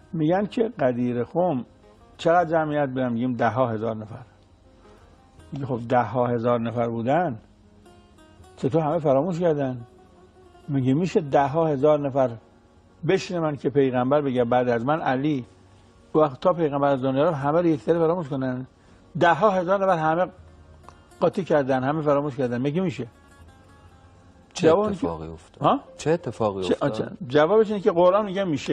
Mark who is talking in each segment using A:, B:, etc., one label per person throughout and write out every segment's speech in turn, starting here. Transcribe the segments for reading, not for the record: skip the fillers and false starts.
A: میگن که قدیر خم چقدر جمعیت بودن؟ میگیم 10,000 نفر. میگه خب 10,000 نفر بودن چطور همه فراموش کردن؟ میگه میشه 10,000 نفر بشینه من که پیغمبر بگه بعد از من علی وقت تا پیغمبر از دنیا رو همه رو یک سری فراموش کنن؟ 10,000 نفر همه قاطی کردن، همه فراموش کردن، میگه میشه؟
B: چه اتفاقی افتاد؟ چه اتفاقی افتاد؟
A: جوابش اینه که قرآن میگه میشه.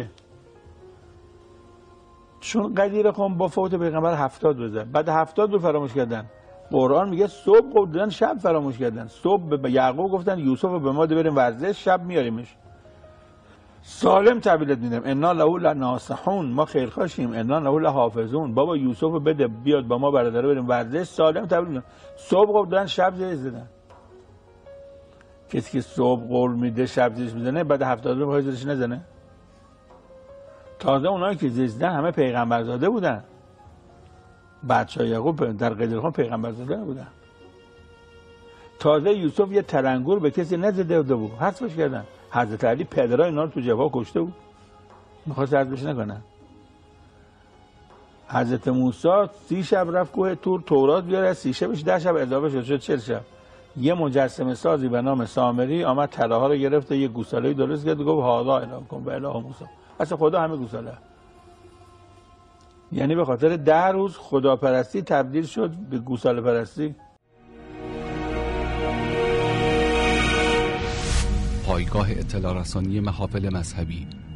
A: چون قدیر خم با فوت پیغمبر 70 روزه، بعد 70 رو فراموش کردن. قرآن میگه صبح گفتن شب فراموش کردن. صبح به یعقوب گفتن یوسف به ما بریم ورزش، شب میاریمش. سالم تحویلت میدم، انا له لناصحون، ما خیرخواهیم، انا له لحافظون، بابا یوسف بده بیاد با ما برادر بریم ورزش، سالم تحویل میدم. صبح گفتن شب جایز دادن. کسی که صبح قول میده شب جایز میزنه، بعد 70 رو بخواد نزنه. تازه اونایی که زیستن همه پیغمبرزاده بودن. بچه‌های یعقوب در قدیر خم پیغمبرزاده بودن. تازه یوسف یه تلنگر به کسی نزده بود، حذفش کردن. حضرت علی پدرای اینا رو تو جبهه کشته بود، میخواست حذفش نکنن. حضرت موسی 30 شب رفت کوه طور تورات بیاره، 30 شبش 10 شب اضافه شد 40 شب. یه مجسمه سازی به نام سامری آمد طلاها رو گرفت، یه گوساله درست کرد، گفت هاذا الهکم و اله موسی. اصلا خدا همه گوساله. یعنی به خاطر 10 روز خداپرستی تبدیل شد به گوساله پرستی.
C: پایگاه اطلاع رسانی محافل مذهبی